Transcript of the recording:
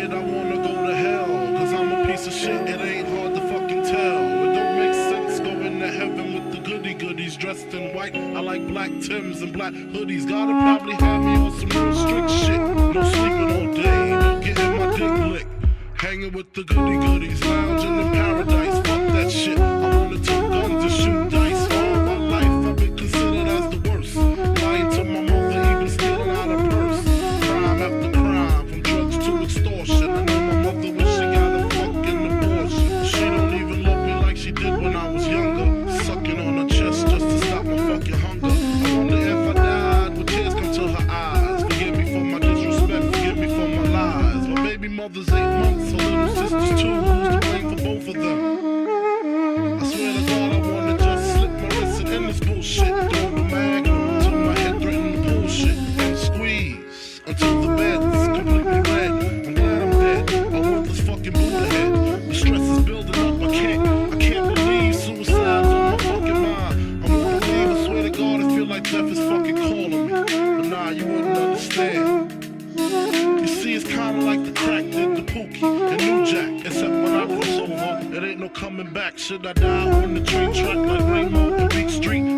it, I wanna go to hell. Cause I'm a piece of shit, it ain't hard to fucking tell. It don't make sense going to heaven with the goody goodies dressed in white. I like black Timbs and black hoodies. Gotta probably have me on some real strict shit. No sleeping all day, no getting my dick licked. Hanging with the goody goodies, lounging in paradise. Fuck that shit, I wanna take guns and shoot dice. All my life I've been considered as the worst. Lying to my mother, even stealing out her purse. Crime after crime, from drugs to extortion. I know my mother when she got a fucking abortion. She don't even love me like she did when I was younger. Sucking on her chest just to stop my fucking hunger. I wonder if I died, would tears come to her eyes? Forgive me for my disrespect, forgive me for my lies. My baby mother's 8 months, her little sister's 2. Who's to blame for both of them? I swear to God, I wanna just slip my wrist and end this bullshit. Throw the magnum till my head threaten to bullshit. And squeeze until the bed's completely red. I'm glad I'm dead. I want this fucking Buddha head. The stress is building up. I can't believe suicide's on my fucking mind. I wanna leave. I swear to God, I feel like death is fucking calling me. But nah, you wouldn't understand. You see, it's kinda like the crack did the Pookie and New Jack. Except when I cross over, it ain't no coming back. Should I die on the train track like Rainbow and Beat Street?